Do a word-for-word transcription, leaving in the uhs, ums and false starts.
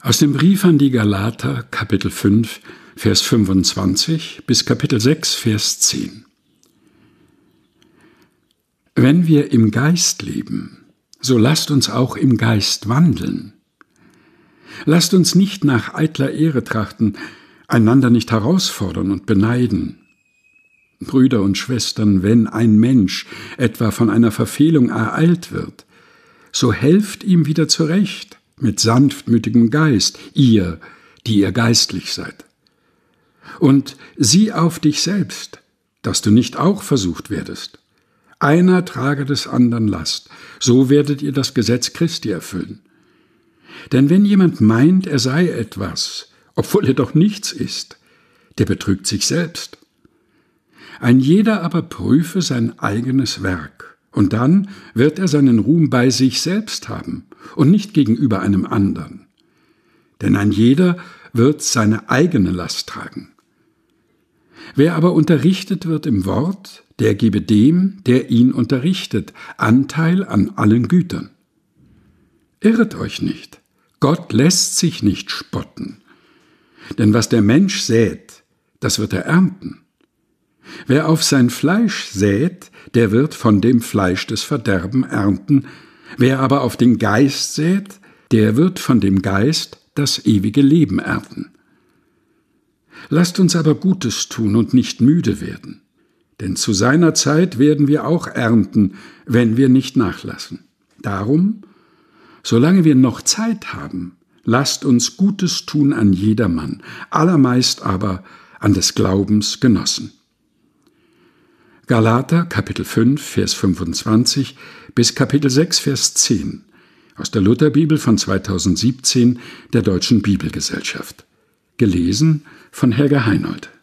Aus dem Brief an die Galater, Kapitel fünf, Vers fünfundzwanzig bis Kapitel sechs, Vers zehn. Wenn wir im Geist leben, so lasst uns auch im Geist wandeln. Lasst uns nicht nach eitler Ehre trachten, einander nicht herausfordern und beneiden. Brüder und Schwestern, wenn ein Mensch etwa von einer Verfehlung ereilt wird, so helft ihm wieder zurecht, mit sanftmütigem Geist, ihr, die ihr geistlich seid. Und sieh auf dich selbst, dass du nicht auch versucht werdest. Einer trage des anderen Last, so werdet ihr das Gesetz Christi erfüllen. Denn wenn jemand meint, er sei etwas, obwohl er doch nichts ist, der betrügt sich selbst. Ein jeder aber prüfe sein eigenes Werk, und dann wird er seinen Ruhm bei sich selbst haben und nicht gegenüber einem anderen. Denn ein jeder wird seine eigene Last tragen. Wer aber unterrichtet wird im Wort, der gebe dem, der ihn unterrichtet, Anteil an allen Gütern. Irret euch nicht, Gott lässt sich nicht spotten. Denn was der Mensch sät, das wird er ernten. Wer auf sein Fleisch sät, der wird von dem Fleisch des Verderben ernten. Wer aber auf den Geist sät, der wird von dem Geist das ewige Leben ernten. Lasst uns aber Gutes tun und nicht müde werden, denn zu seiner Zeit werden wir auch ernten, wenn wir nicht nachlassen. Darum, solange wir noch Zeit haben, lasst uns Gutes tun an jedermann, allermeist aber an des Glaubens Genossen. Galater, Kapitel fünf, Vers fünfundzwanzig bis Kapitel sechs, Vers zehn aus der Lutherbibel von zweitausendsiebzehn der Deutschen Bibelgesellschaft. Gelesen von Helga Heinold.